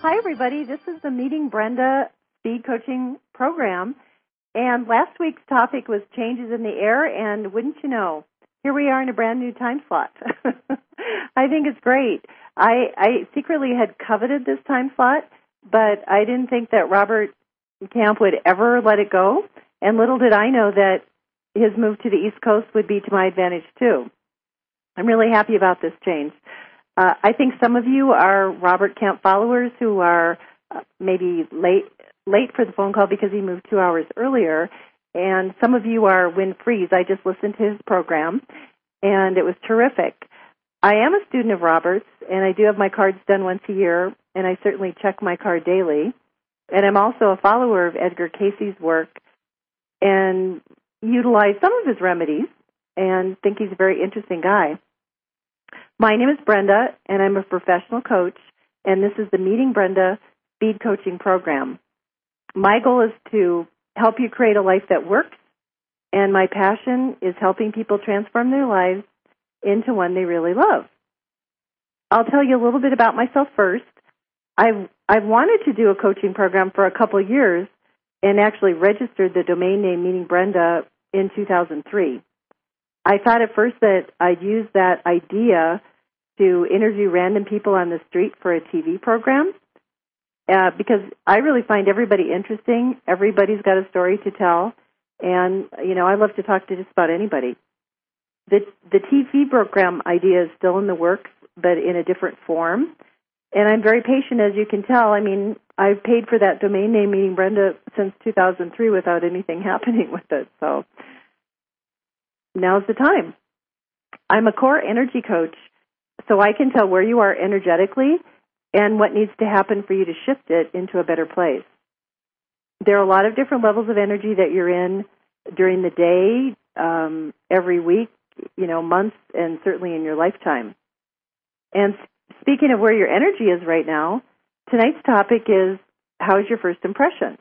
Hi, everybody. This is the Meeting Brenda Speed Coaching Program. And last week's topic was changes in the air, and wouldn't you know, here we are in a brand new time slot. I think it's great. I secretly had coveted this time slot, but I didn't think that Robert Camp would ever let it go. And little did I know that his move to the East Coast would be to my advantage, too. I'm really happy about this change. I think some of you are Robert Camp followers who are maybe late for the phone call because he moved 2 hours earlier, and some of you are Win Freeze. I just listened to his program, and it was terrific. I am a student of Robert's, and I do have my cards done once a year, and I certainly check my card daily. And I'm also a follower of Edgar Cayce's work and utilize some of his remedies and think he's a very interesting guy. My name is Brenda, and I'm a professional coach, and this is the Meeting Brenda Speed Coaching Program. My goal is to help you create a life that works, and my passion is helping people transform their lives into one they really love. I'll tell you a little bit about myself first. I've wanted to do a coaching program for a couple of years and actually registered the domain name Meeting Brenda in 2003. I thought at first that I'd use that idea to interview random people on the street for a TV program because I really find everybody interesting. Everybody's got a story to tell, and, you know, I love to talk to just about anybody. The TV program idea is still in the works, but in a different form, and I'm very patient, as you can tell. I mean, I've paid for that domain name, Meeting Brenda, since 2003 without anything happening with it, so now's the time. I'm a core energy coach, so I can tell where you are energetically and what needs to happen for you to shift it into a better place. There are a lot of different levels of energy that you're in during the day, every week, you know, months, and certainly in your lifetime. And speaking of where your energy is right now, tonight's topic is, how's your first impression?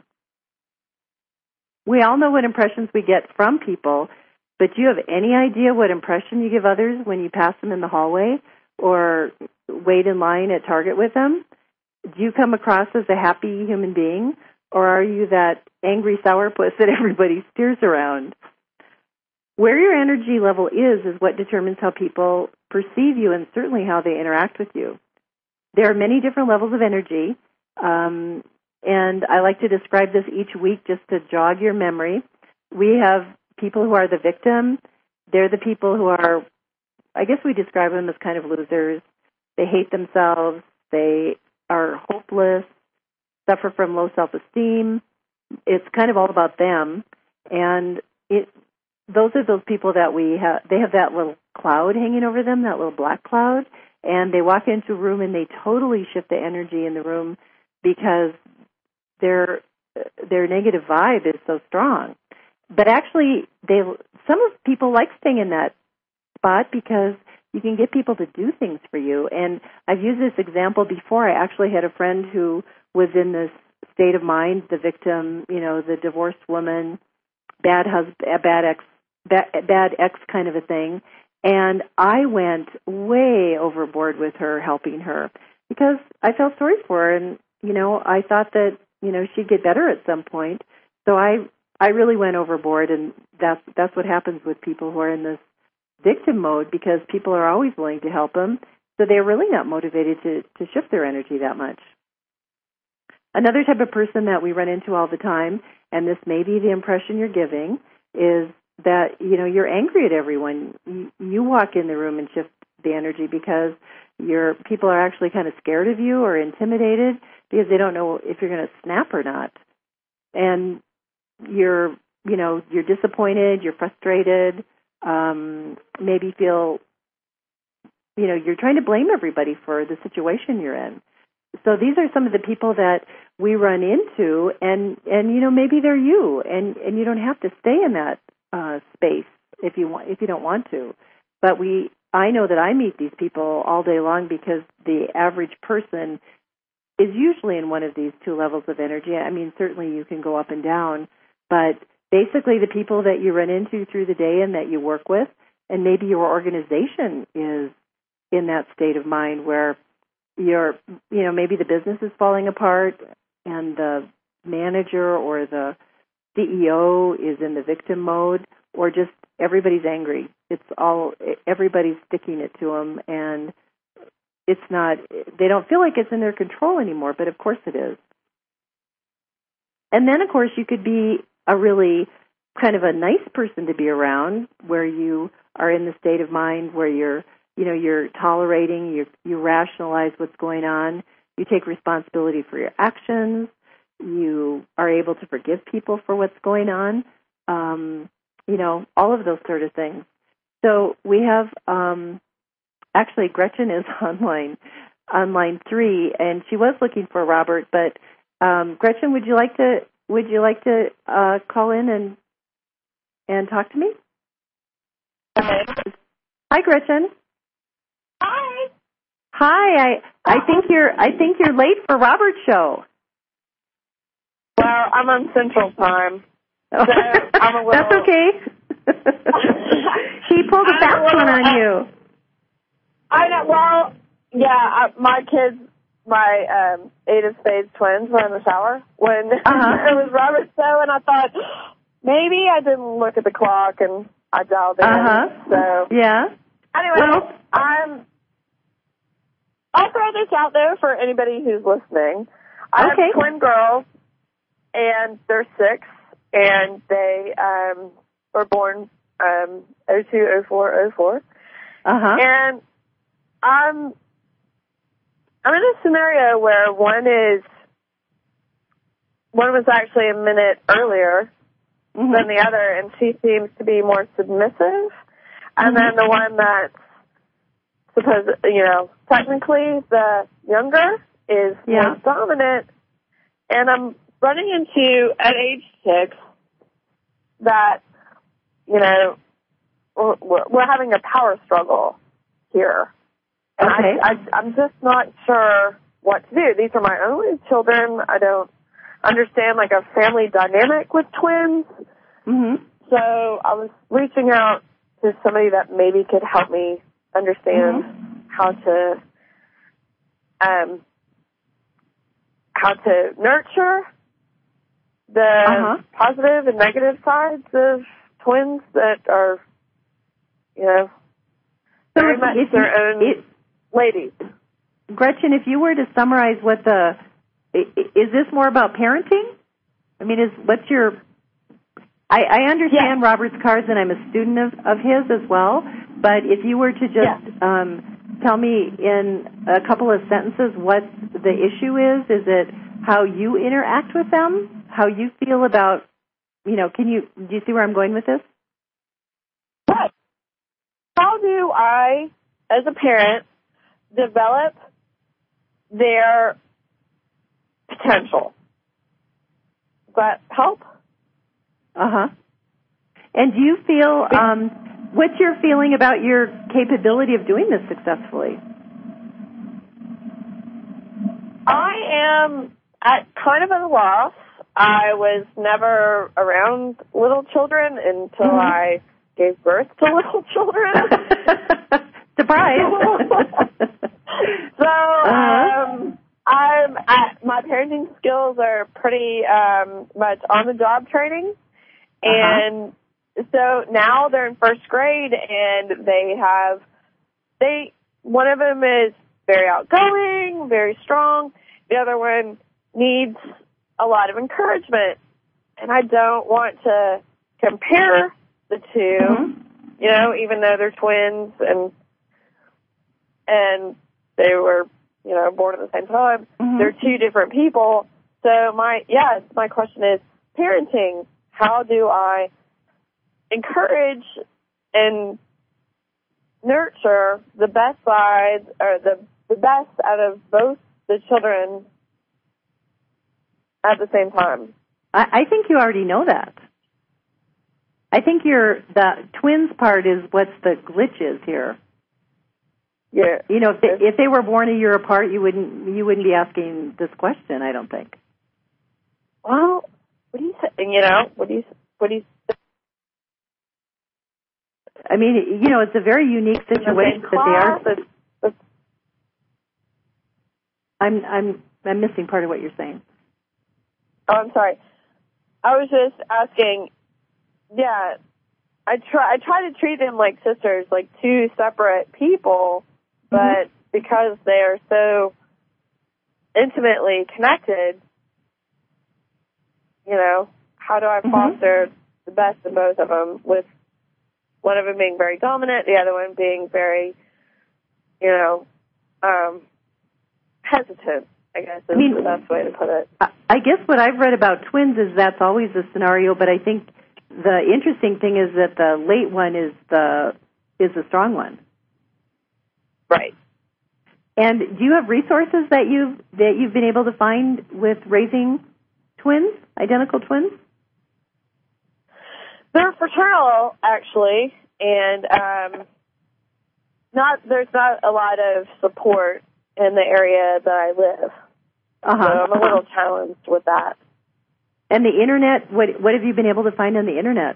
We all know what impressions we get from people, but do you have any idea what impression you give others when you pass them in the hallway or wait in line at Target with them? Do you come across as a happy human being, or are you that angry sourpuss that everybody steers around? Where your energy level is what determines how people perceive you and certainly how they interact with you. There are many different levels of energy, and I like to describe this each week just to jog your memory. We have people who are the victim. They're the people who are, I guess we describe them as kind of losers. They hate themselves. They are hopeless, suffer from low self-esteem. It's kind of all about them. And those are those people that they have that little cloud hanging over them, that little black cloud, and they walk into a room and they totally shift the energy in the room because their negative vibe is so strong. But actually, some of people like staying in that spot because you can get people to do things for you. And I've used this example before. I actually had a friend who was in this state of mind, the victim, you know, the divorced woman, bad ex kind of a thing. And I went way overboard with her, helping her, because I felt sorry for her. And, you know, I thought that, you know, she'd get better at some point. So I really went overboard, and that's what happens with people who are in this victim mode, because people are always willing to help them, so they're really not motivated to shift their energy that much. Another type of person that we run into all the time, and this may be the impression you're giving, is that, you know, you're angry at everyone. You walk in the room and shift the energy because people are actually kind of scared of you or intimidated because they don't know if you're going to snap or not. And you're disappointed, you're frustrated, maybe feel, you know, you're trying to blame everybody for the situation you're in. So these are some of the people that we run into, and you know, maybe they're you, and you don't have to stay in that space if you don't want to. But I know that I meet these people all day long because the average person is usually in one of these two levels of energy. I mean, certainly you can go up and down, but basically the people that you run into through the day and that you work with, and maybe your organization is in that state of mind where maybe the business is falling apart and the manager or the CEO is in the victim mode, or just everybody's angry. Everybody's sticking it to them, and they don't feel like it's in their control anymore, but of course it is. And then, of course, you could be a really kind of a nice person to be around, where you are in the state of mind where you're tolerating, you rationalize what's going on, you take responsibility for your actions, you are able to forgive people for what's going on, all of those sort of things. So we have, actually Gretchen is on line 3, and she was looking for Robert, but Gretchen, would you like to call in and talk to me? Okay. Hi, Gretchen. Hi. Hi. I think you're late for Robert's show. Well, I'm on Central Time, so I'm a little... That's okay. He pulled a fast one on you. I know. Well, yeah, my kids, my 8 of Spades twins were in the shower when it was Robert's show, and I thought maybe I didn't look at the clock, and I dialed in. So yeah. Anyway, I'll throw this out there for anybody who's listening. I have twin girls, and they're 6, and they were born 02, 04, 04. And I'm in a scenario where one was actually a minute earlier than the other, and she seems to be more submissive. And then the one that's technically the younger is more dominant. And I'm running into, at age 6, that, we're having a power struggle here. And I'm just not sure what to do. These are my only children. I don't understand, a family dynamic with twins. So I was reaching out to somebody that maybe could help me understand how to nurture the positive and negative sides of twins that are, very much their own ladies. Gretchen, if you were to summarize is this more about parenting? I mean, I understand Robert's cards, and I'm a student of his as well, but if you were to just tell me in a couple of sentences what the issue is it how you interact with them, how you feel about, do you see where I'm going with this? Right. How do I, as a parent, develop their potential? Does that help? And do you feel, what's your feeling about your capability of doing this successfully? I am at kind of a loss. I was never around little children until I gave birth to little children. Surprise! So, my parenting skills are pretty much on-the-job training. And so now they're in first grade, and one of them is very outgoing, very strong. The other one needs a lot of encouragement. And I don't want to compare the two, even though they're twins and they were, born at the same time. They're two different people. So my question is parenting. How do I encourage and nurture the best sides, or the best out of both the children at the same time? I think you already know that. I think the twins part is what's the glitch is here. Yeah. If they were born a year apart, you wouldn't be asking this question, I don't think. Well, what do you say? What do you say? I mean, it's a very unique situation that they are. I'm missing part of what you're saying. Oh, I'm sorry. I was just asking. Yeah, I try to treat them like sisters, like two separate people, but because they are so intimately connected, you know, how do I foster the best of both of them, with one of them being very dominant, the other one being very, you know, hesitant, I guess is the best way to put it. I guess what I've read about twins is that's always a scenario, but I think the interesting thing is that the late one is the strong one. Right. And do you have resources that you've been able to find with raising twins, identical twins? They're fraternal, actually, and there's not a lot of support in the area that I live. So I'm a little challenged with that. And the internet, what have you been able to find on the internet?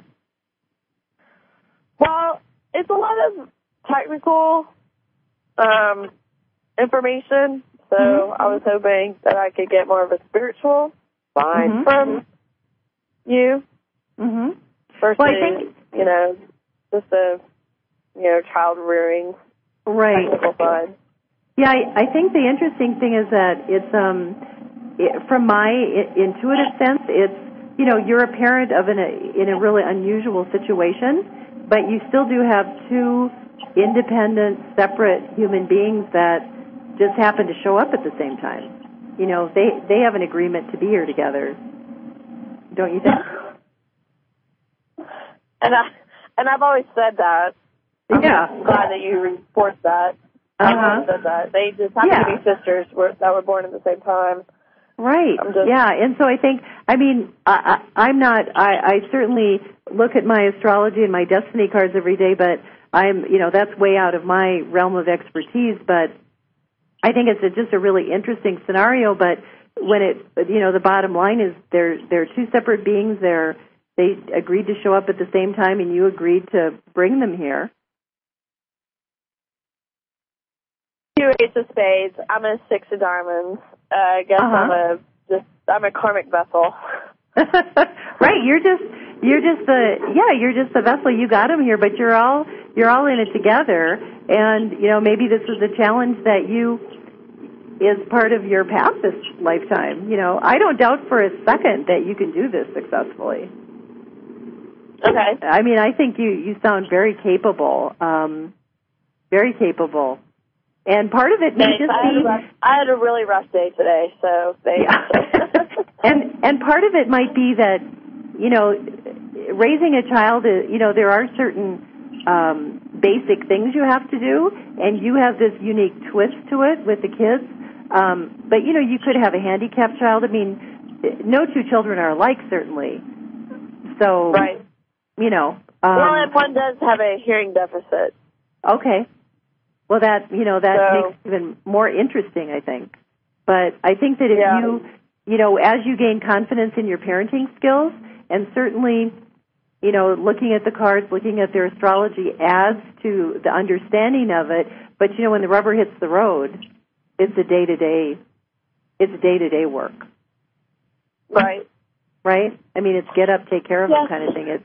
Well, it's a lot of technical information, so I was hoping that I could get more of a spiritual side from you. Versus, well, I think, you know, just a, you know, child rearing technical side. Yeah, I think the interesting thing is that it's from my intuitive sense, it's, you know, you're a parent in a really unusual situation, but you still do have two independent, separate human beings that just happen to show up at the same time. You know, they have an agreement to be here together, don't you think? And I've always said that. I'm glad that you reinforced that. I've always said that. They just happen to be sisters that were born at the same time. Right. And so I think, I mean, I certainly look at my astrology and my destiny cards every day, but that's way out of my realm of expertise, but I think it's just a really interesting scenario, but when the bottom line is they're two separate beings, they agreed to show up at the same time, and you agreed to bring them here. 2 Ace of Spades. I'm a 6 of Diamonds. I guess I'm a karmic vessel. Right. You're just the vessel. You got them here, but you're all in it together. And maybe this is a challenge that is part of your path this lifetime. I don't doubt for a second that you can do this successfully. Okay. I mean, I think you sound very capable. Very capable. And part of it may just be... I had a really rough day today, so thanks. Yeah. and part of it might be that, raising a child, there are certain basic things you have to do, and you have this unique twist to it with the kids. But, you could have a handicapped child. I mean, no two children are alike, certainly. So, right. Well, and one does have a hearing deficit. Okay. Well, that makes it even more interesting, I think. But I think that if as you gain confidence in your parenting skills, and certainly, looking at the cards, looking at their astrology adds to the understanding of it. But, when the rubber hits the road, it's a day-to-day work. Right. Right? I mean, it's get up, take care of them kind of thing. It's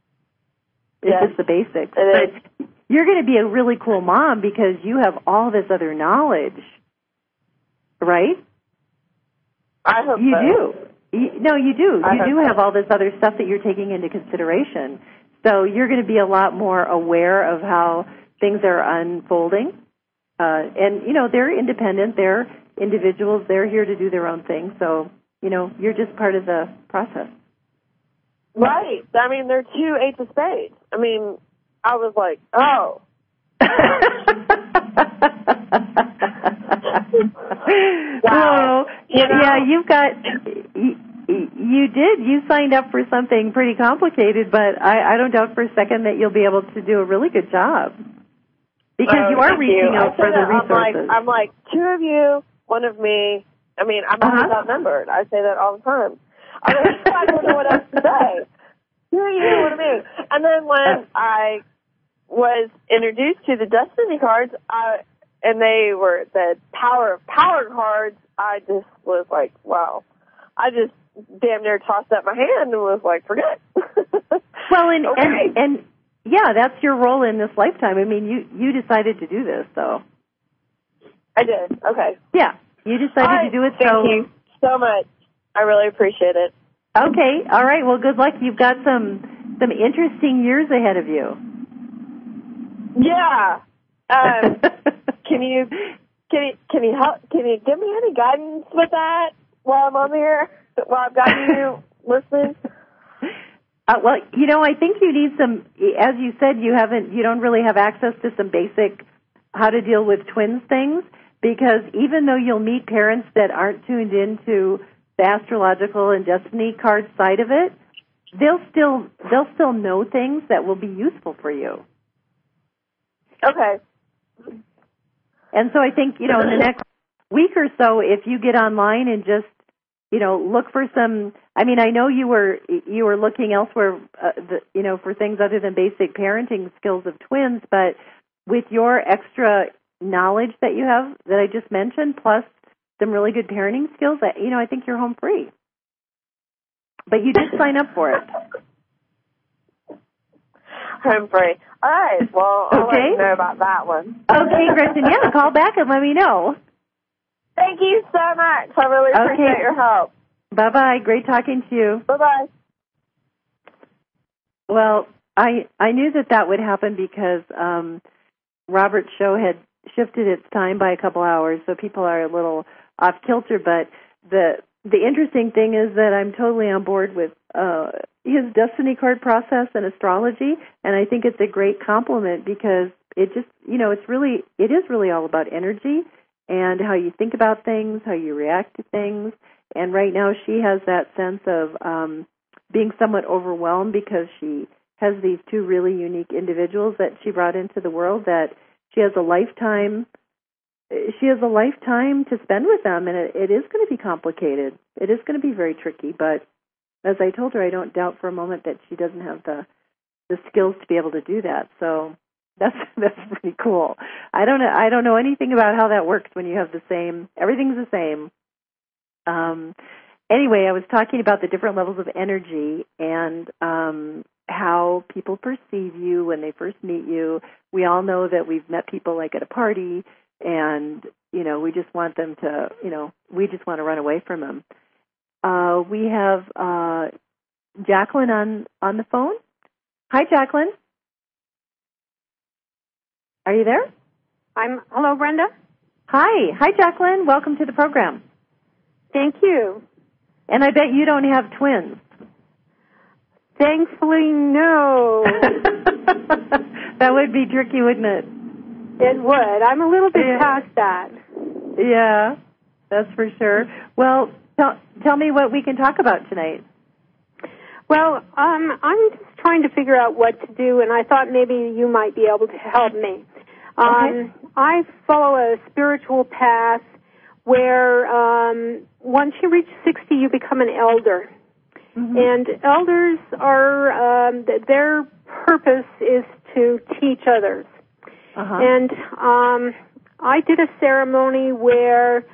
just the basics. It is. You're going to be a really cool mom because you have all this other knowledge, right? I hope you so. do. You do. You do have all this other stuff that you're taking into consideration. So you're going to be a lot more aware of how things are unfolding. And, they're independent. They're individuals. They're here to do their own thing. So, you're just part of the process. Right. I mean, they're 2 Ace of Spades. I mean... I was like, oh. Wow. You signed up for something pretty complicated, but I don't doubt for a second that you'll be able to do a really good job. Because you are reaching out for the resources. I'm like, 2 of you, 1 of me. I mean, I'm always outnumbered. I say that all the time. I don't know what else to say. 2 of you, 1 of me. And then when I was introduced to the Destiny cards, and they were the power cards, I just was like, wow. I just damn near tossed up my hand and was like, forget. Well, and yeah, that's your role in this lifetime. I mean, you decided to do this, so. I did. Okay. Yeah, you decided to do it. Thank you so much. I really appreciate it. Okay. All right. Well, good luck. You've got some interesting years ahead of you. Yeah. Can you help? Can you give me any guidance with that while I'm on here? While I've got you listening? Well, I think you need some. As you said, you don't really have access to some basic how to deal with twins things, because even though you'll meet parents that aren't tuned into the astrological and destiny card side of it, they'll still know things that will be useful for you. Okay. And so I think, in the next week or so, if you get online and just, look for some, I mean, I know you were looking elsewhere, for things other than basic parenting skills of twins, but with your extra knowledge that you have that I just mentioned, plus some really good parenting skills, I think you're home free. But you did sign up for it. Home free. All right. Well, I'll let you know about that one. Okay, Gretchen. Yeah, call back and let me know. Thank you so much. I really appreciate your help. Bye-bye. Great talking to you. Bye-bye. Well, I knew that would happen because Robert's show had shifted its time by a couple hours, so people are a little off kilter. But the interesting thing is that I'm totally on board with his destiny card process and astrology, and I think it's a great compliment because it just, it is really all about energy and how you think about things, how you react to things. And right now she has that sense of being somewhat overwhelmed because she has these two really unique individuals that she brought into the world that she has a lifetime to spend with them, and it is going to be complicated. It is going to be very tricky, but as I told her, I don't doubt for a moment that she doesn't have the skills to be able to do that. So that's pretty cool. I don't know anything about how that works when you have everything's the same. Anyway, I was talking about the different levels of energy and how people perceive you when they first meet you. We all know that we've met people like at a party, and we just want them to, we just want to run away from them. We have Jacqueline on the phone. Hi, Jacqueline. Are you there? Hello, Brenda. Hi, Jacqueline. Welcome to the program. Thank you. And I bet you don't have twins. Thankfully, no. That would be tricky, wouldn't it? It would. I'm a little bit past that. Yeah, that's for sure. Well, tell me what we can talk about tonight. Well, I'm just trying to figure out what to do, and I thought maybe you might be able to help me. Okay. I follow a spiritual path where once you reach 60, you become an elder. Mm-hmm. And elders are, their purpose is to teach others. Uh-huh. And I did a ceremony where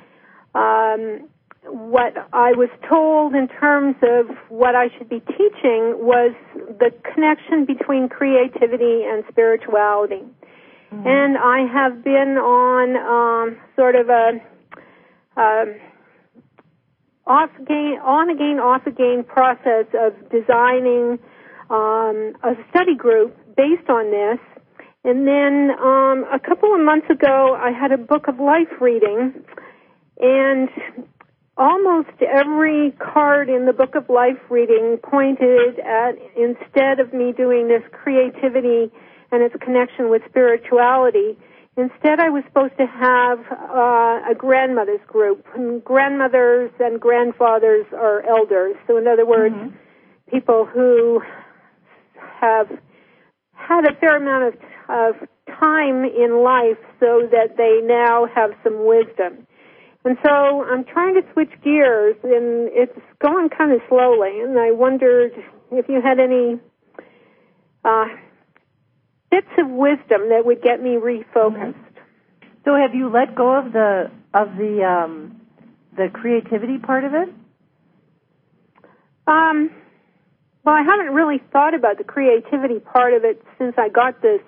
what I was told in terms of what I should be teaching was the connection between creativity and spirituality. Mm-hmm. And I have been on sort of a on-again, off-again process of designing a study group based on this. And then a couple of months ago, I had a Book of Life reading, and almost every card in the Book of Life reading pointed at, instead of me doing this creativity and its connection with spirituality, instead I was supposed to have a grandmother's group. And grandmothers and grandfathers are elders. So in other words, mm-hmm. people who have had a fair amount of time in life so that they now have some wisdom. And so I'm trying to switch gears, and it's going kind of slowly, and I wondered if you had any bits of wisdom that would get me refocused. So have you let go of the creativity part of it? Well, I haven't really thought about the creativity part of it since I got this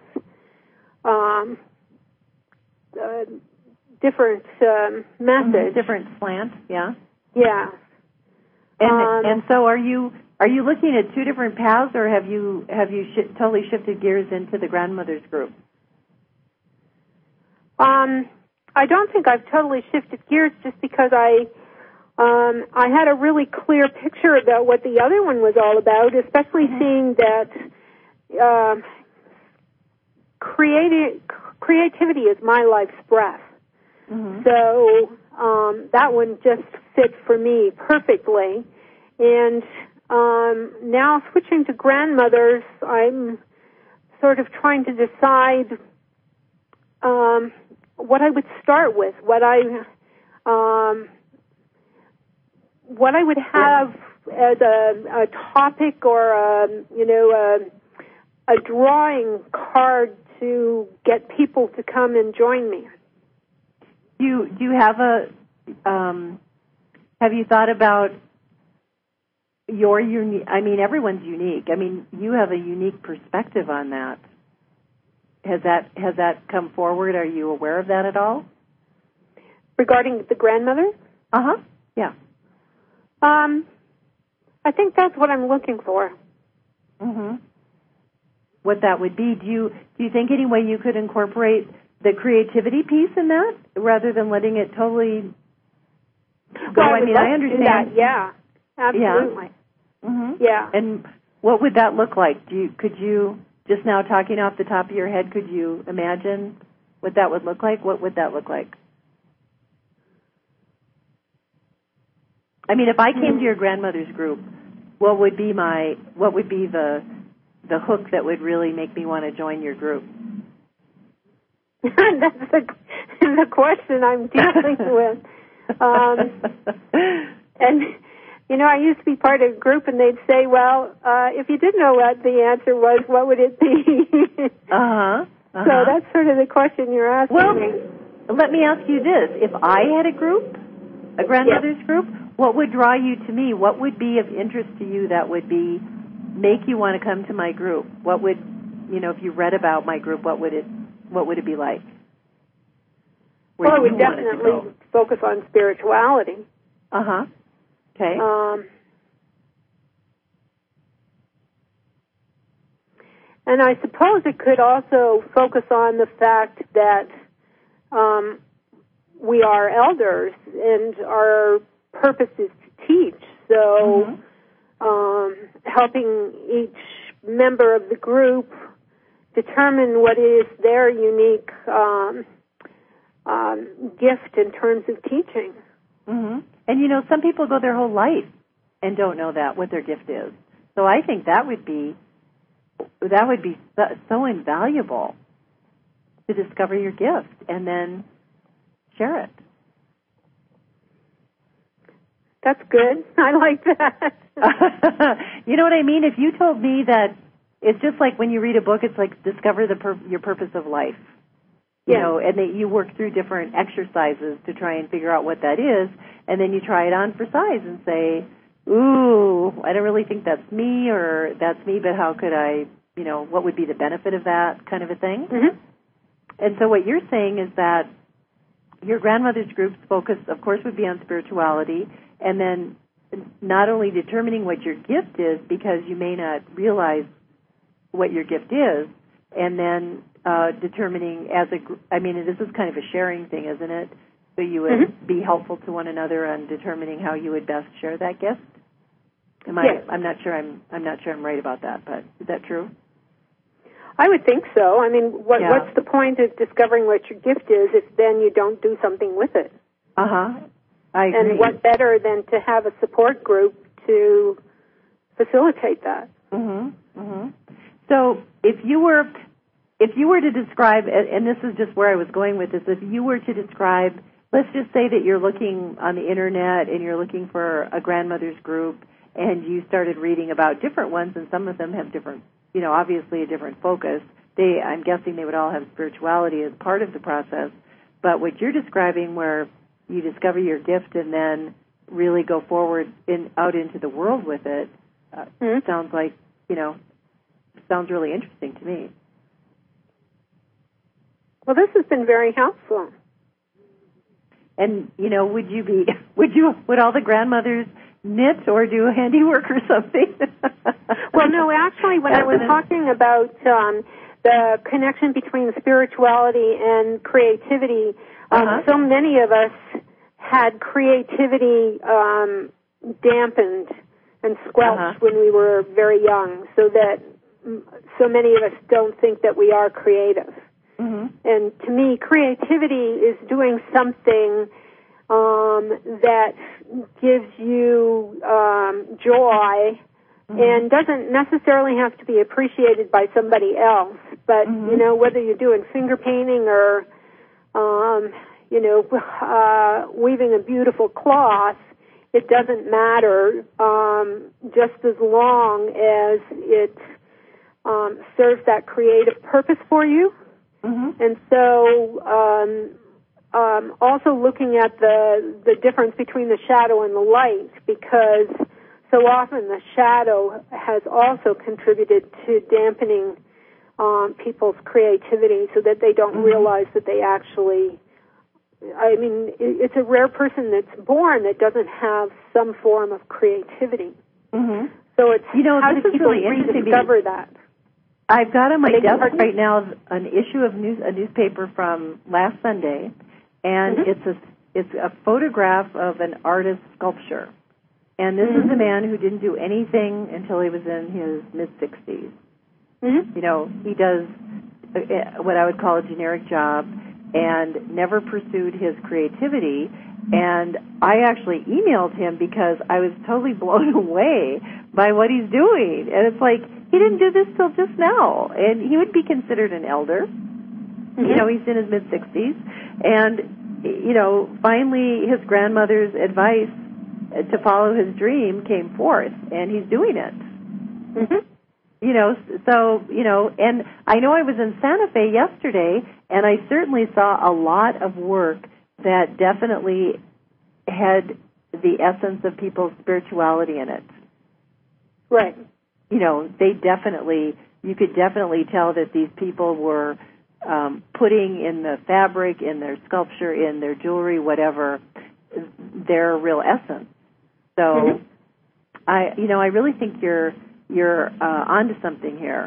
different message. Different slant, yeah. Yeah. And so are you looking at two different paths, or have you totally shifted gears into the grandmother's group? I don't think I've totally shifted gears, just because I had a really clear picture about what the other one was all about, especially seeing that creativity is my life's breath. Mm-hmm. So that one just fit for me perfectly. And now switching to grandmothers, I'm sort of trying to decide what I would start with, what I would have as a topic, or a drawing card to get people to come and join me. Do you have have you thought about your unique? I mean, everyone's unique. I mean, you have a unique perspective on that. Has that come forward? Are you aware of that at all? Regarding the grandmother? Yeah. I think that's what I'm looking for. Mm-hmm. What that would be? Do you think any way you could incorporate the creativity piece in that, rather than letting it totally go? Well, I mean, I understand. That. Yeah, absolutely. Yeah. Mm-hmm. Yeah. And what would that look like? Could you, just now talking off the top of your head, could you imagine what that would look like? What would that look like? I mean, if I came to your grandmother's group, what would be the hook that would really make me want to join your group? That's the question I'm dealing with. And, I used to be part of a group, and they'd say, well, if you did know what the answer was, what would it be? So that's sort of the question you're asking me. Let me ask you this. If I had a group, a grandmother's group, what would draw you to me? What would be of interest to you that would make you want to come to my group? What would, if you read about my group, what would it be like? Well, it would definitely focus on spirituality. Okay. And I suppose it could also focus on the fact that we are elders, and our purpose is to teach. So helping each member of the group determine what is their unique gift in terms of teaching. Mm-hmm. And, some people go their whole life and don't know what their gift is. So I think that would be so invaluable to discover your gift and then share it. That's good. I like that. You know what I mean? If you told me that it's just like when you read a book, it's like discover your purpose of life. And that you work through different exercises to try and figure out what that is, and then you try it on for size and say, ooh, I don't really think that's me, or that's me, but how could I, what would be the benefit of that, kind of a thing? Mm-hmm. And so what you're saying is that your grandmother's group's focus, of course, would be on spirituality, and then not only determining what your gift is, because you may not realize what your gift is, and then determining this is kind of a sharing thing, isn't it? So you would be helpful to one another on determining how you would best share that gift. Yes. I'm not sure I'm right about that, but is that true? I would think so. I mean, what's the point of discovering what your gift is if then you don't do something with it? I agree. And what better than to have a support group to facilitate that? So if you were to describe, and this is just where I was going with this, if you were to describe, let's just say that you're looking on the internet and you're looking for a grandmother's group, and you started reading about different ones, and some of them have different, obviously a different focus. I'm guessing they would all have spirituality as part of the process. But what you're describing, where you discover your gift and then really go forward out into the world with it, sounds like, sounds really interesting to me. Well, this has been very helpful. And, would all the grandmothers knit or do handiwork or something? Well, no, actually, when I was talking about the connection between spirituality and creativity, so many of us had creativity dampened and squelched when we were very young, so that so many of us don't think that we are creative. And to me, creativity is doing something that gives you joy and doesn't necessarily have to be appreciated by somebody else. But, whether you're doing finger painting or, weaving a beautiful cloth, it doesn't matter, just as long as it serves that creative purpose for you. And so also looking at the difference between the shadow and the light, because so often the shadow has also contributed to dampening people's creativity, so that they don't realize that they actually, it's a rare person that's born that doesn't have some form of creativity. So it's how do people really rediscover that? I've got on my desk right now an issue of a newspaper from last Sunday, and it's a photograph of an artist's sculpture. And this is a man who didn't do anything until he was in his mid-60s. He does what I would call a generic job and never pursued his creativity. And I actually emailed him because I was totally blown away by what he's doing. And it's like, he didn't do this till just now. And he would be considered an elder. He's in his mid-60s. And, finally his grandmother's advice to follow his dream came forth, and he's doing it. And I know I was in Santa Fe yesterday, and I certainly saw a lot of work that definitely had the essence of people's spirituality in it. Right. You could definitely tell that these people were putting in the fabric, in their sculpture, in their jewelry, whatever, their real essence. So, I really think you're onto something here.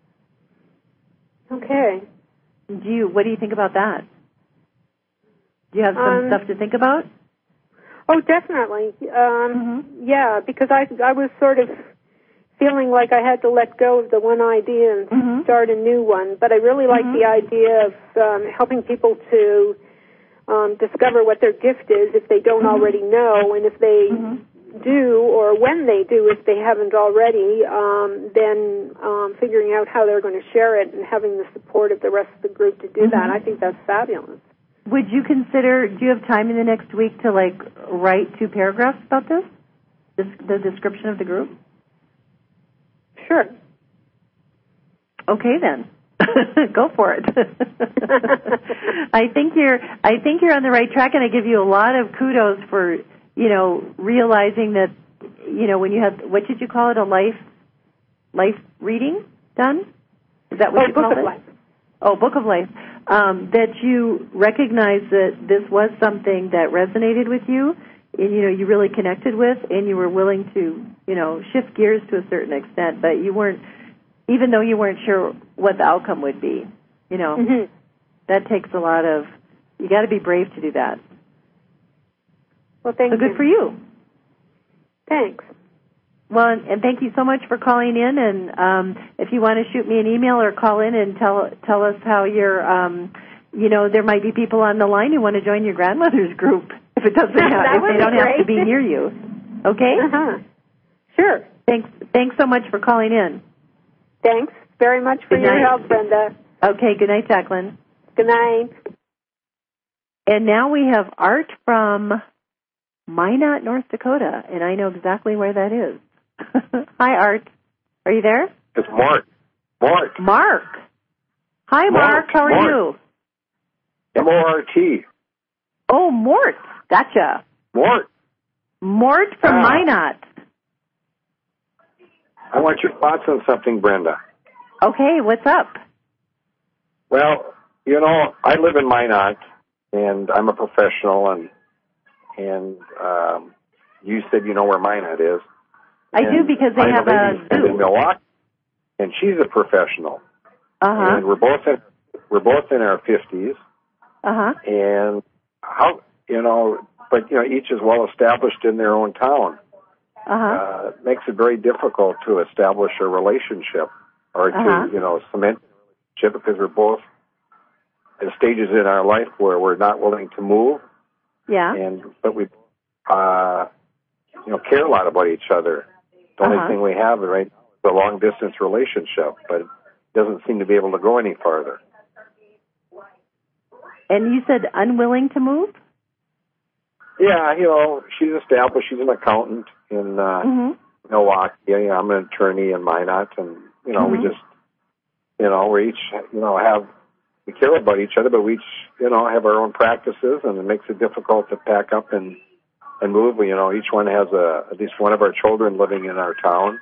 Okay. What do you think about that? Do you have some stuff to think about? Oh, definitely. Yeah, because I was sort of feeling like I had to let go of the one idea and start a new one. But I really like the idea of helping people to discover what their gift is if they don't already know, and if they do, or when they do, if they haven't already, then figuring out how they're going to share it and having the support of the rest of the group to do that. I think that's fabulous. Would you consider, do you have time in the next week to, write 2 paragraphs about this? The description of the group? Sure. Okay, then. Go for it. I think you're on the right track, and I give you a lot of kudos for, realizing that, when you have, what did you call it, a life reading done? Is that what you call it? Book of Life. Oh, Book of Life. That you recognize that this was something that resonated with you, and, you really connected with, and you were willing to, shift gears to a certain extent, but you weren't, even though you weren't sure what the outcome would be, that takes a lot of, you got to be brave to do that. Well, thank you. So good for you. Thanks. Well, and thank you so much for calling in, and if you want to shoot me an email or call in and tell us how you're, there might be people on the line who want to join your grandmother's group if it doesn't if they don't have to be near you. Okay? Sure. Thanks so much for calling in. Thanks very much for your help, Brenda. Okay, good night, Jacqueline. Good night. And now we have Art from Minot, North Dakota, and I know exactly where that is. Hi, Art. Are you there? It's Mark. Mark. Hi, Mark. How are you? M-O-R-T. Oh, Mort. Gotcha. Mort. Mort from Minot. I want your thoughts on something, Brenda. Okay, what's up? Well, I live in Minot, and I'm a professional, and you said you know where Minot is. I do, because they have a zoo in Milwaukee, and she's a professional. Uh-huh. And we're both in our 50s. Uh-huh. And how, but each is well established in their own town. Uh-huh. It makes it very difficult to establish a relationship or to, cement a relationship, because we're both at stages in our life where we're not willing to move. Yeah. But we, care a lot about each other. The only thing we have right now is a long distance relationship, but it doesn't seem to be able to go any farther. And you said unwilling to move? Yeah, she's established. She's an accountant in Milwaukee. I'm an attorney in Minot, and we just, we each, we care about each other, but we each, have our own practices, and it makes it difficult to pack up and move. Each one has at least one of our children living in our town.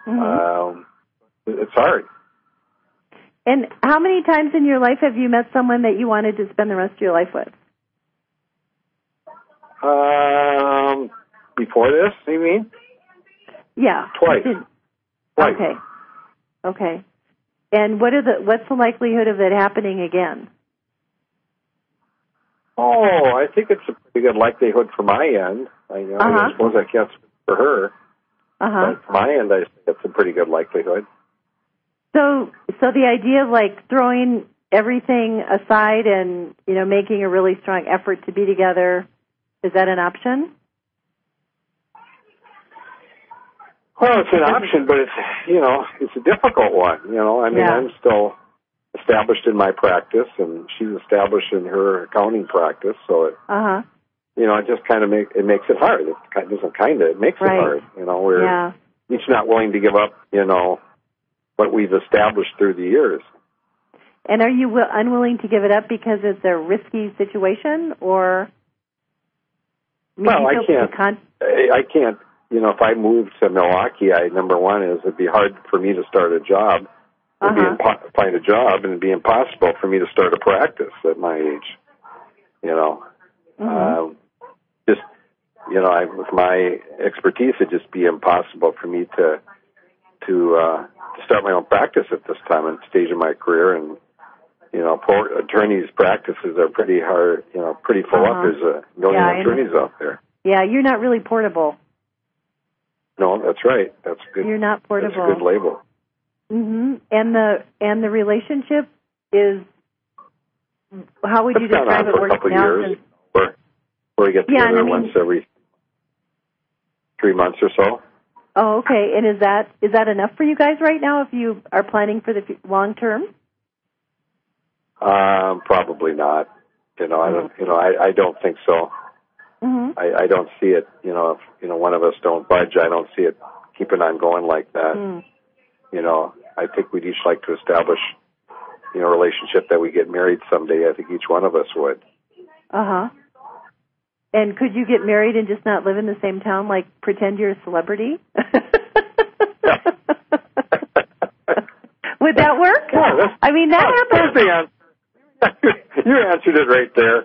It's hard. And how many times in your life have you met someone that you wanted to spend the rest of your life with? Before this, you mean? Yeah. Twice. Twice. Okay. And what's the likelihood of it happening again? Oh, I think it's a pretty good likelihood for my end. I suppose I can't speak for her. But for my end, I think it's a pretty good likelihood. So the idea of throwing everything aside and, making a really strong effort to be together, is that an option? Well, it's an option, but it's a difficult one. I'm still established in my practice, and she's established in her accounting practice, so it, it just kind of makes it hard. It makes it hard. We're each not willing to give up, what we've established through the years. And are you unwilling to give it up because it's a risky situation, or? I can't. If I moved to Milwaukee, number one is it'd be hard for me to start a job, find a job, and it'd be impossible for me to start a practice at my age. With my expertise, it'd just be impossible for me to start my own practice at this time and stage of my career. And attorneys' practices are pretty hard, pretty full up. There's a million attorneys out there. Yeah, you're not really portable. No, that's right. That's good. You're not portable. That's a good label. And the relationship is, how would you describe it working out? Years, where we get together once every 3 months or so. Oh, okay. And is that enough for you guys right now if you are planning for the long term? Probably not. I don't think so. I don't see it. If one of us don't budge, I don't see it keeping on going like that. I think we'd each like to establish, a relationship that we get married someday. I think each one of us would. And could you get married and just not live in the same town, like pretend you're a celebrity? Would that work? Yeah, that happens. You answered it right there.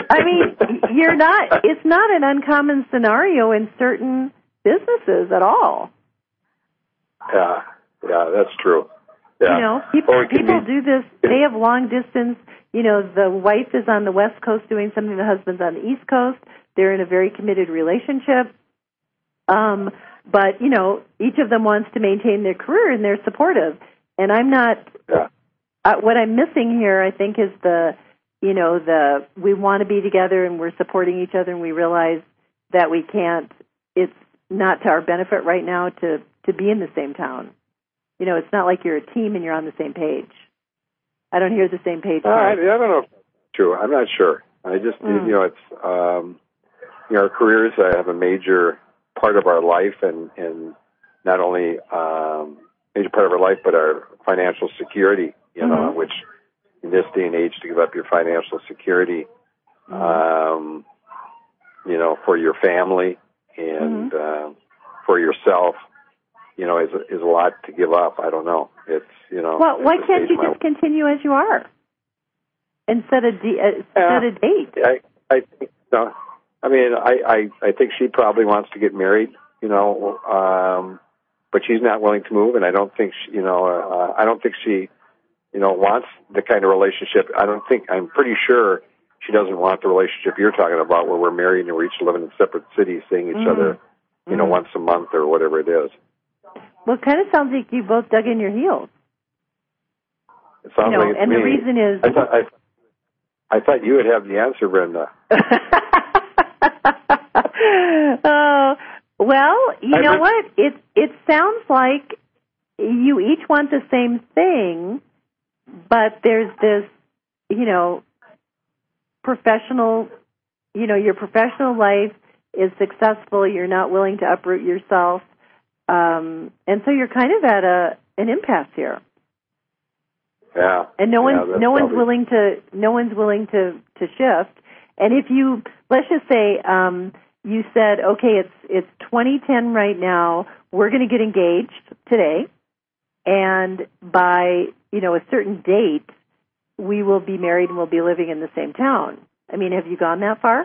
It's not an uncommon scenario in certain businesses at all. Yeah, that's true. Yeah. People do this. They have long distance. The wife is on the West Coast doing something, the husband's on the East Coast. They're in a very committed relationship. But, each of them wants to maintain their career, and they're supportive. And I'm not, what I'm missing here, I think, is we want to be together and we're supporting each other, and we realize that we can't, it's not to our benefit right now to be in the same town. It's not like you're a team and you're on the same page. I don't hear the same page. I don't know if that's true. I'm not sure. I just, it's, our careers have a major part of our life, and not only major part of our life, but our financial security, which in this day and age to give up your financial security, for your family and for yourself, is a lot to give up. I don't know. It's Well, why can't you just continue as you are and set a date? I think so. I mean, I think she probably wants to get married, but she's not willing to move, and I don't think she, wants the kind of relationship. I'm pretty sure she doesn't want the relationship you're talking about, where we're married and we're each living in separate cities, seeing each other, once a month or whatever it is. Well, it kind of sounds like you both dug in your heels. It sounds like it's and me. The reason is, I thought you would have the answer, Brenda. Oh, well, you know what? It sounds like you each want the same thing, but there's this, professional, your professional life is successful. You're not willing to uproot yourself. And so you're kind of at an impasse here. Yeah. And no one's willing to shift. And if you, let's just say, you said, okay, it's 2010 right now. We're going to get engaged today, and by a certain date, we will be married and we'll be living in the same town. I mean, have you gone that far?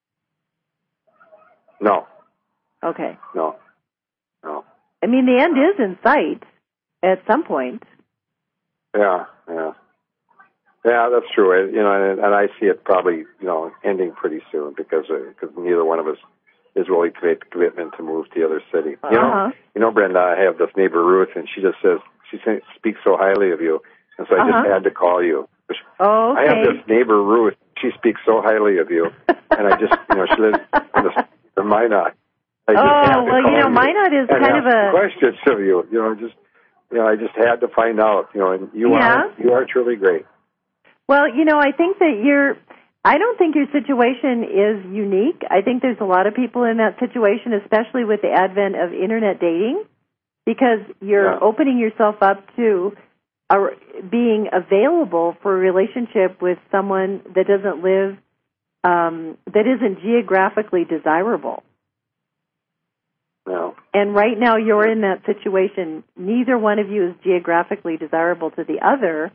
No. Okay. No. I mean, the end is in sight at some point. Yeah, that's true. And I see it probably, ending pretty soon because neither one of us is willing to make the commitment to move to the other city. Brenda, I have this neighbor Ruth, and she just says she speaks so highly of you, and so I just had to call you. Oh, okay. I have this neighbor Ruth. She speaks so highly of you, and I just, she lives in Minot. Minot is kind of a questions of you. I just had to find out. And you are truly great. Well, I think that I don't think your situation is unique. I think there's a lot of people in that situation, especially with the advent of internet dating, because you're opening yourself up to being available for a relationship with someone that doesn't live, that isn't geographically desirable. No. And right now you're in that situation. Neither one of you is geographically desirable to the other.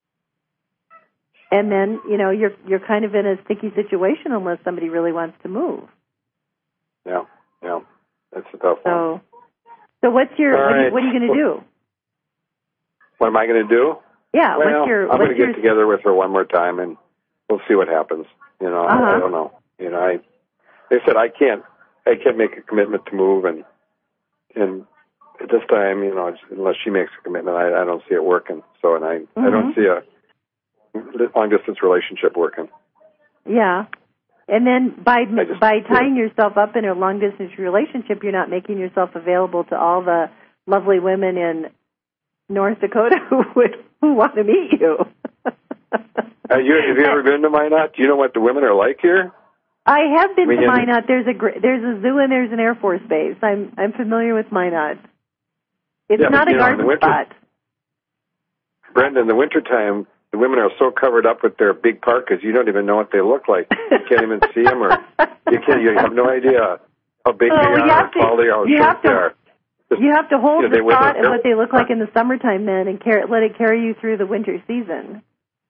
And then, you're kind of in a sticky situation unless somebody really wants to move. Yeah. That's a tough one. So what's what are you going to do? What am I going to do? Yeah. Well, I'm going to get together with her one more time, and we'll see what happens. I don't know. They said I can't make a commitment to move, and at this time, unless she makes a commitment, I don't see it working. So, I don't see a long-distance relationship working. Yeah. And then by tying yourself up in a long-distance relationship, you're not making yourself available to all the lovely women in North Dakota who want to meet you. Have you ever been to Minot? Do you know what the women are like here? I have been to Minot. There's a zoo and there's an Air Force base. I'm familiar with Minot. It's not a garden spot. Brenda, in the wintertime, the women are so covered up with their big parkas, you don't even know what they look like. You can't even see them, or you have no idea how big they are, how tall they are, how short they are. You have to hold the thought of what they look like in the summertime then and let it carry you through the winter season.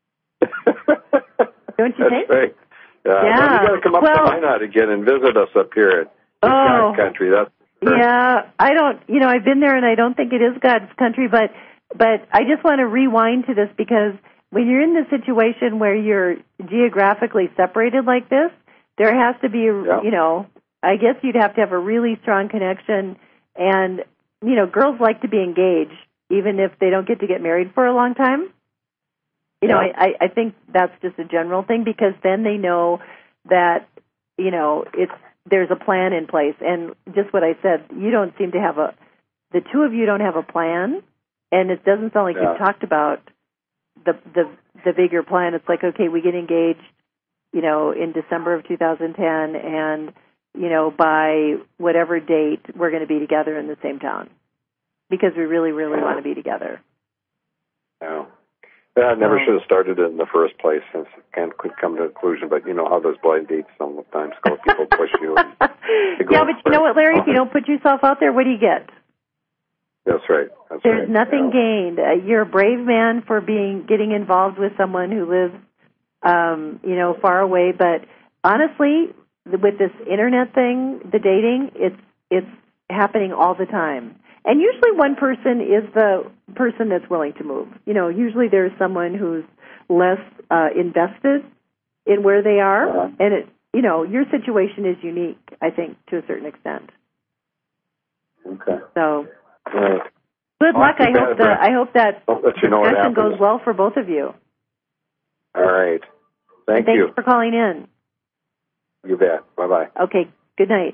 Don't you think? That's right. Yeah. You got to come up to Minot again and visit us up here in God's country. I don't. I've been there, and I don't think it is God's country. But I just want to rewind to this because when you're in the situation where you're geographically separated like this, there has to be, I guess you'd have to have a really strong connection. And girls like to be engaged, even if they don't get to get married for a long time. I think that's just a general thing because then they know that, there's a plan in place. And just what I said, you don't seem to have the two of you don't have a plan, and it doesn't sound like you've talked about the bigger plan. It's like, okay, we get engaged, in December of 2010, and, by whatever date we're going to be together in the same town because we really, really want to be together. Yeah. Yeah, I never should have started it in the first place, since I could come to a conclusion. But you know how those blind dates sometimes go. People push you. Yeah, but you know what, Larry? If you don't put yourself out there, what do you get? That's right. There's nothing gained. You're a brave man for getting involved with someone who lives, far away. But honestly, with this internet thing, the dating, it's happening all the time. And usually one person is the person that's willing to move. You know, usually there's someone who's less invested in where they are. And your situation is unique, I think, to a certain extent. Okay. So, right. Good luck. I hope that discussion goes well for both of you. All right. Thank you. Thanks for calling in. You bet. Bye-bye. Okay. Good night.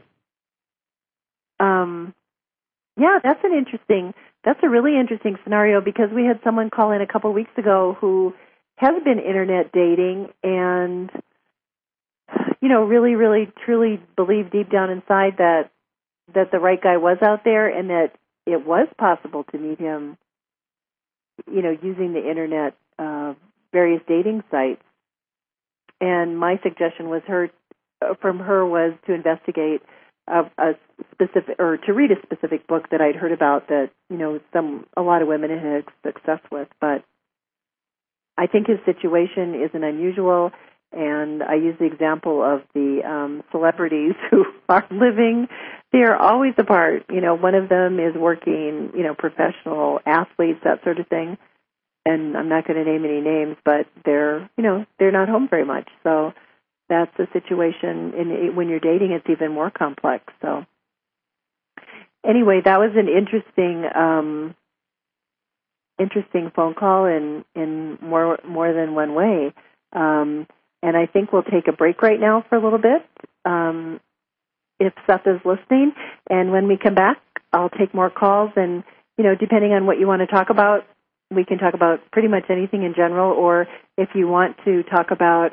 Yeah, that's a really interesting scenario, because we had someone call in a couple of weeks ago who has been internet dating and, really, really, truly believed deep down inside that the right guy was out there, and that it was possible to meet him, using the internet, various dating sites. And my suggestion was to investigate a specific, or to read a specific book that I'd heard about that, a lot of women had success with. But I think his situation isn't unusual, and I use the example of the celebrities who are living. They are always apart. One of them is working, professional athletes, that sort of thing. And I'm not going to name any names, but they're not home very much. So that's a situation, and when you're dating, it's even more complex. So anyway, that was an interesting phone call in more than one way. And I think we'll take a break right now for a little bit, if Seth is listening. And when we come back, I'll take more calls. And, depending on what you want to talk about, we can talk about pretty much anything in general. Or if you want to talk about,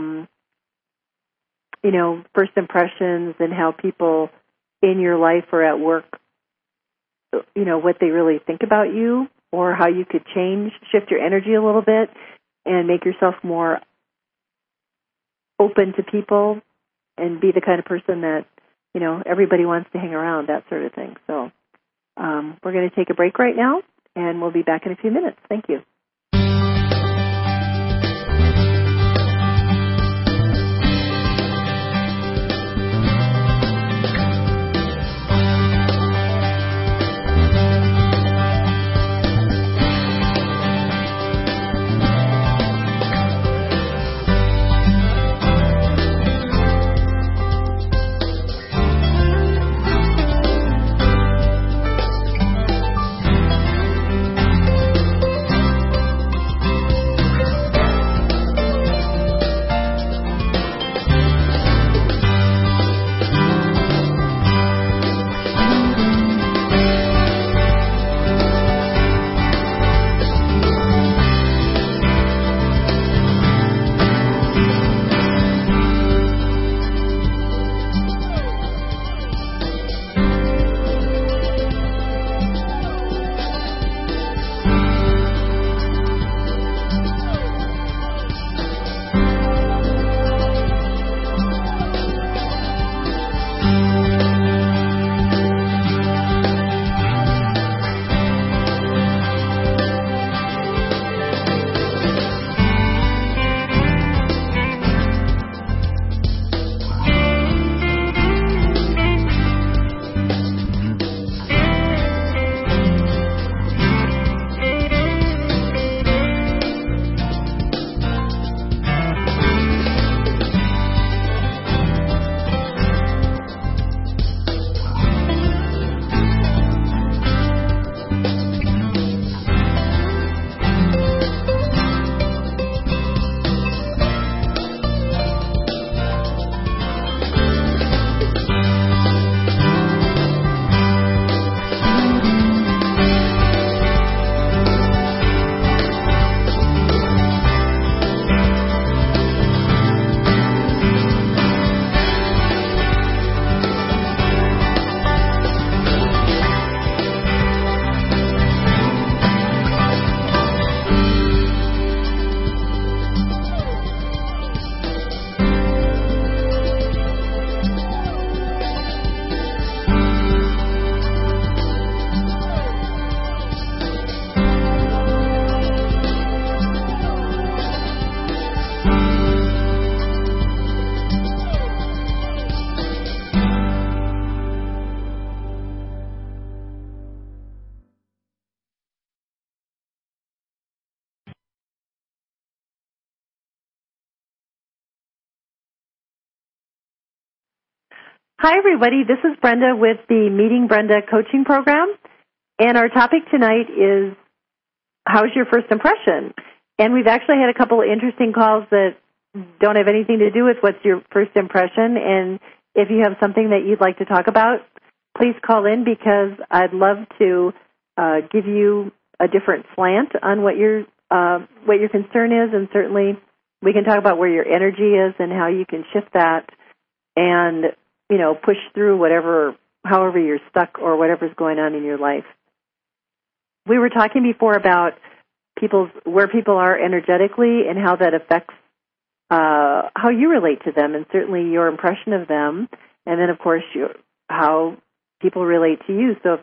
first impressions and how people in your life or at work, what they really think about you, or how you could shift your energy a little bit and make yourself more open to people and be the kind of person that, everybody wants to hang around, that sort of thing. So we're going to take a break right now, and we'll be back in a few minutes. Thank you. Hi, everybody. This is Brenda with the Meeting Brenda coaching program. And our topic tonight is, how's your first impression? And we've actually had a couple of interesting calls that don't have anything to do with what's your first impression. And if you have something that you'd like to talk about, please call in, because I'd love to give you a different slant on what your concern is. And certainly we can talk about where your energy is and how you can shift that and, you know, push through however you're stuck or whatever's going on in your life. We were talking before about where people are energetically and how that affects how you relate to them, and certainly your impression of them, and then of course how people relate to you. So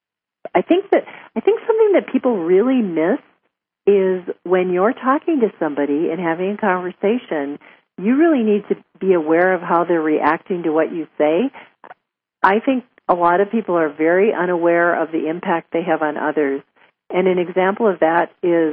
I think something that people really miss is when you're talking to somebody and having a conversation, you really need to be aware of how they're reacting to what you say. I think a lot of people are very unaware of the impact they have on others. And an example of that is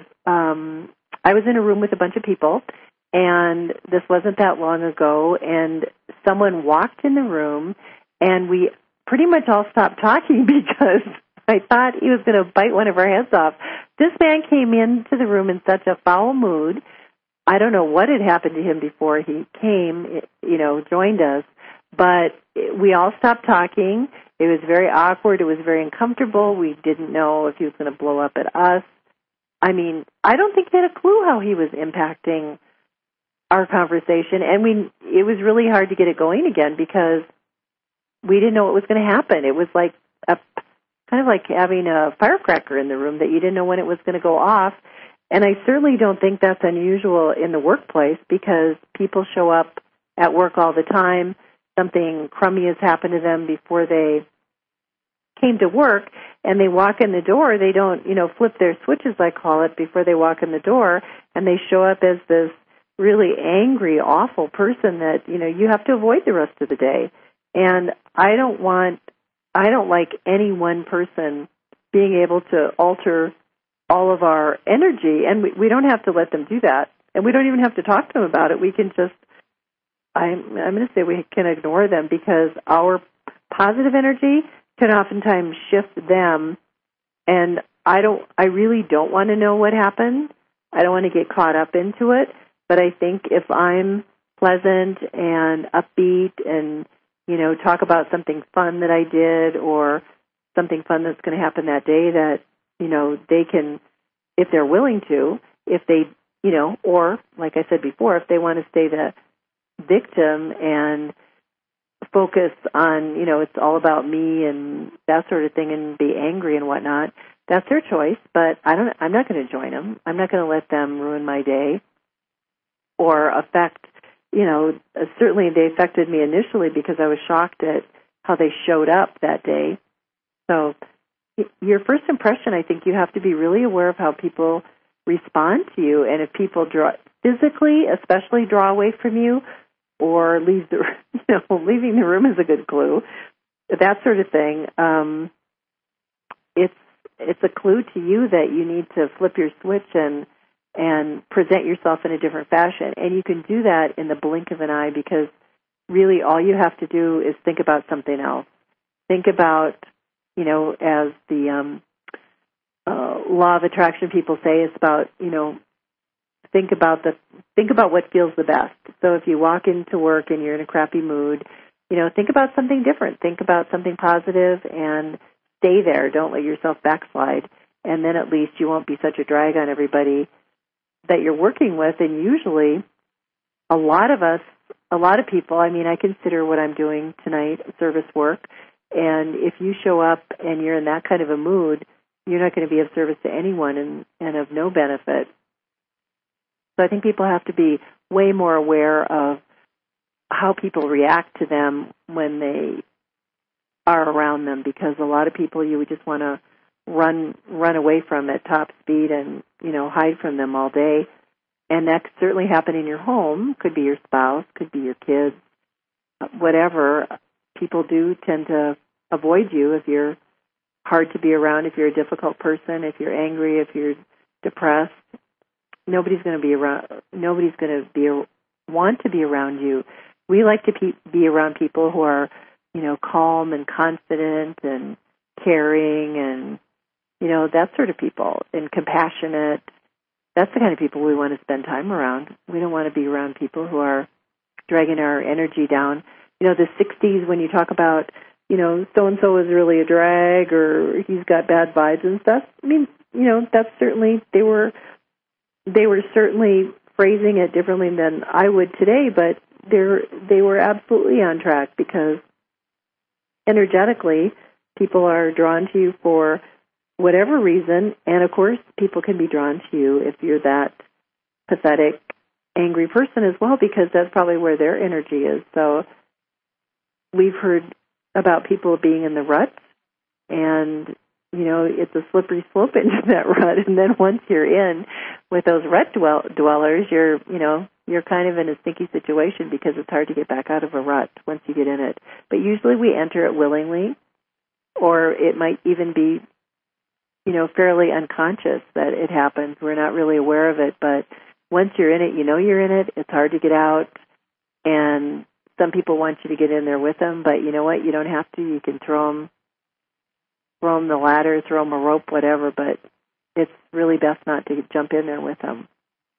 I was in a room with a bunch of people, and this wasn't that long ago, and someone walked in the room, and we pretty much all stopped talking because I thought he was going to bite one of our heads off. This man came into the room in such a foul mood. I don't know what had happened to him before he came, joined us, but we all stopped talking. It was very awkward. It was very uncomfortable. We didn't know if he was going to blow up at us. I mean, I don't think he had a clue how he was impacting our conversation, and it was really hard to get it going again because we didn't know what was going to happen. It was like kind of like having a firecracker in the room that you didn't know when it was going to go off. And I certainly don't think that's unusual in the workplace, because people show up at work all the time. Something crummy has happened to them before they came to work, and they walk in the door. They don't, flip their switches, I call it, before they walk in the door, and they show up as this really angry, awful person that, you have to avoid the rest of the day. And I don't like any one person being able to alter all of our energy, and we don't have to let them do that. And we don't even have to talk to them about it. We can just, I'm going to say we can ignore them, because our positive energy can oftentimes shift them. And I really don't want to know what happened. I don't want to get caught up into it. But I think if I'm pleasant and upbeat and, talk about something fun that I did or something fun that's going to happen that day, that, they can, if they're willing to, if they, or like I said before, if they want to stay the victim and focus on, it's all about me and that sort of thing and be angry and whatnot, that's their choice. But I'm not going to join them. I'm not going to let them ruin my day or affect, certainly they affected me initially because I was shocked at how they showed up that day. So your first impression, I think you have to be really aware of how people respond to you, and if people physically especially draw away from you or leaving the room is a good clue, that sort of thing. It's a clue to you that you need to flip your switch and present yourself in a different fashion. And you can do that in the blink of an eye, because really all you have to do is think about something else. Think about, as the law of attraction people say, it's about, think about what feels the best. So if you walk into work and you're in a crappy mood, think about something different. Think about something positive and stay there. Don't let yourself backslide. And then at least you won't be such a drag on everybody that you're working with. And usually a lot of people, I consider what I'm doing tonight service work. And if you show up and you're in that kind of a mood, you're not going to be of service to anyone and of no benefit. So I think people have to be way more aware of how people react to them when they are around them, because a lot of people you would just want to run away from at top speed and, hide from them all day. And that could certainly happen in your home. Could be your spouse, could be your kids, whatever. People do tend to avoid you if you're hard to be around, if you're a difficult person, if you're angry, if you're depressed. Nobody's going to want to be around you. We like to be around people who are calm and confident and caring and, that sort of people, and compassionate. That's the kind of people we want to spend time around. We don't want to be around people who are dragging our energy down. The 60s, when you talk about, so-and-so is really a drag or he's got bad vibes and stuff, I mean, that's certainly, they were certainly phrasing it differently than I would today, but they were absolutely on track, because energetically, people are drawn to you for whatever reason, and of course, people can be drawn to you if you're that pathetic, angry person as well, because that's probably where their energy is. So we've heard about people being in the rut, and it's a slippery slope into that rut. And then once you're in with those rut dwellers, you're kind of in a stinky situation, because it's hard to get back out of a rut once you get in it. But usually we enter it willingly, or it might even be, fairly unconscious that it happens. We're not really aware of it, but once you're in it, you're in it. It's hard to get out, and some people want you to get in there with them, but you know what? You don't have to. You can throw them the ladder, throw them a rope, whatever, but it's really best not to jump in there with them.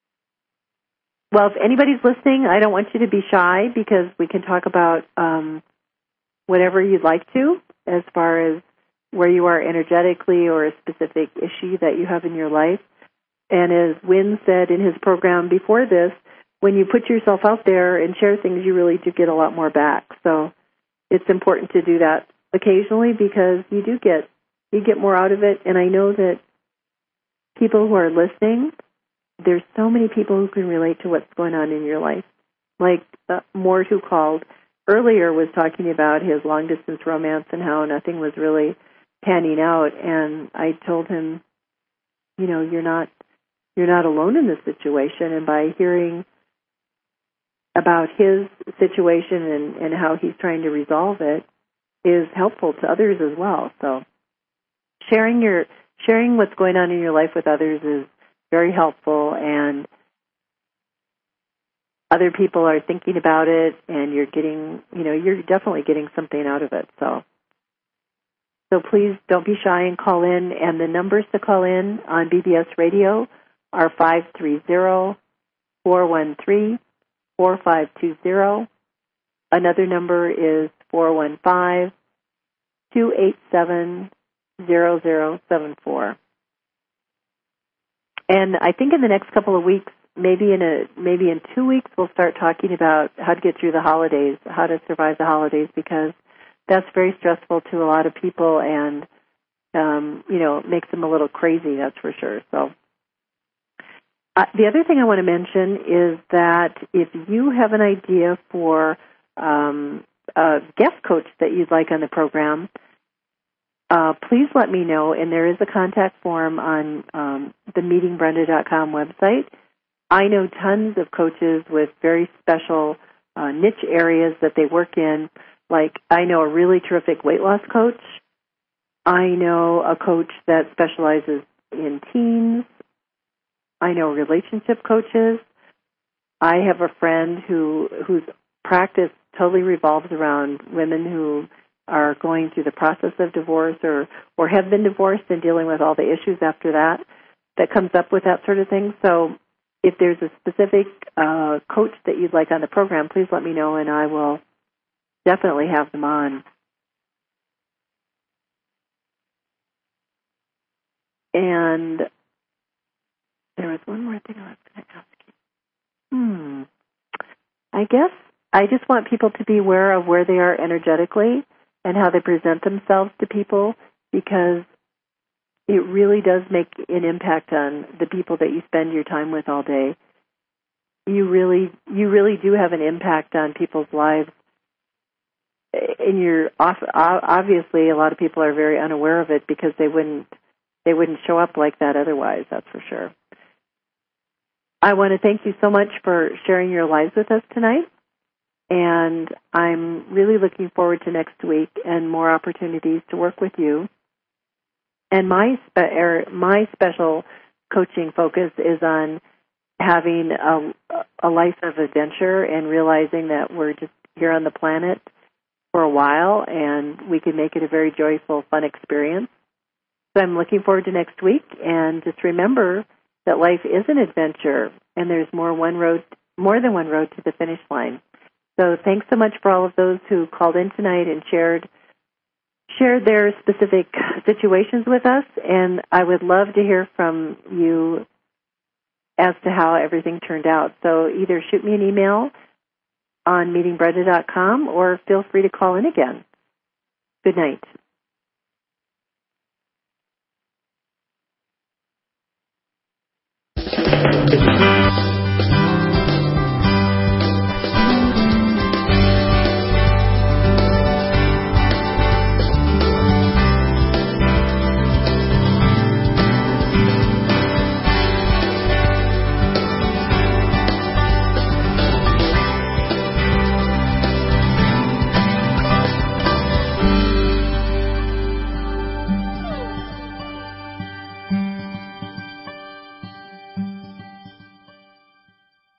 Well, if anybody's listening, I don't want you to be shy, because we can talk about whatever you'd like to, as far as where you are energetically or a specific issue that you have in your life. And as Wynn said in his program before this, when you put yourself out there and share things, you really do get a lot more back. So it's important to do that occasionally, because you get more out of it. And I know that people who are listening, there's so many people who can relate to what's going on in your life. Like Mort, who called earlier, was talking about his long-distance romance and how nothing was really panning out. And I told him, you're not alone in this situation. And by hearing about his situation and how he's trying to resolve it is helpful to others as well. So sharing what's going on in your life with others is very helpful, and other people are thinking about it, and you're definitely getting something out of it. So please don't be shy and call in. And the numbers to call in on BBS Radio are 530-413-4520. Another number is 415-287-0074. And I think in the next couple of weeks, maybe in 2 weeks, we'll start talking about how to get through the holidays, how to survive the holidays, because that's very stressful to a lot of people, and makes them a little crazy, that's for sure. So the other thing I want to mention is that if you have an idea for a guest coach that you'd like on the program, please let me know. And there is a contact form on the meetingbrenda.com website. I know tons of coaches with very special niche areas that they work in. Like, I know a really terrific weight loss coach. I know a coach that specializes in teens. I know relationship coaches. I have a friend whose practice totally revolves around women who are going through the process of divorce or have been divorced and dealing with all the issues after that comes up with that sort of thing. So if there's a specific coach that you'd like on the program, please let me know, and I will definitely have them on. And there was one more thing I was going to ask you. I guess I just want people to be aware of where they are energetically and how they present themselves to people, because it really does make an impact on the people that you spend your time with all day. You really do have an impact on people's lives. And obviously a lot of people are very unaware of it, because they wouldn't show up like that otherwise, that's for sure. I want to thank you so much for sharing your lives with us tonight, and I'm really looking forward to next week and more opportunities to work with you. And my special coaching focus is on having a life of adventure and realizing that we're just here on the planet for a while, and we can make it a very joyful, fun experience. So I'm looking forward to next week, and just remember that life is an adventure, and there's more than one road to the finish line. So thanks so much for all of those who called in tonight and shared their specific situations with us, and I would love to hear from you as to how everything turned out. So either shoot me an email on meetingbrenda.com or feel free to call in again. Good night.